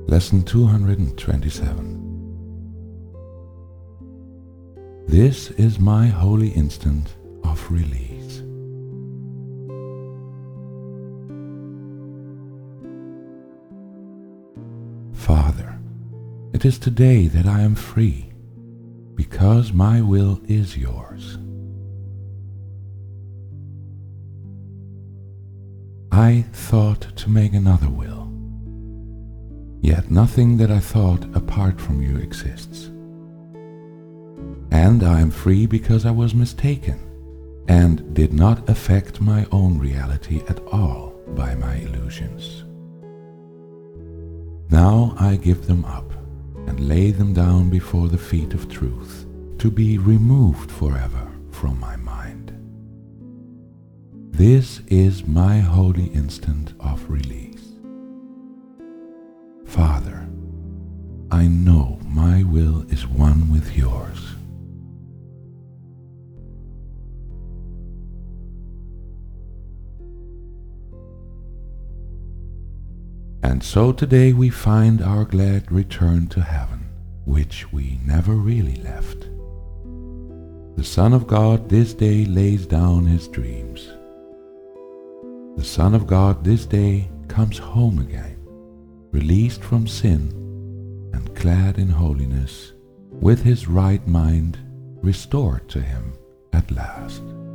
Lesson 227. This is my holy instant of release. Father, it is today that I am free, because my will is yours. I thought to make another will, yet nothing that I thought apart from you exists. And I am free because I was mistaken, and did not affect my own reality at all by my illusions. Now I give them up, and lay them down before the feet of truth, to be removed forever from my mind. This is my holy instant of release. Father, I know my will is one with yours. And so today we find our glad return to heaven, which we never really left. The Son of God this day lays down his dreams. The Son of God this day comes home again, released from sin and clad in holiness, with his right mind restored to him at last.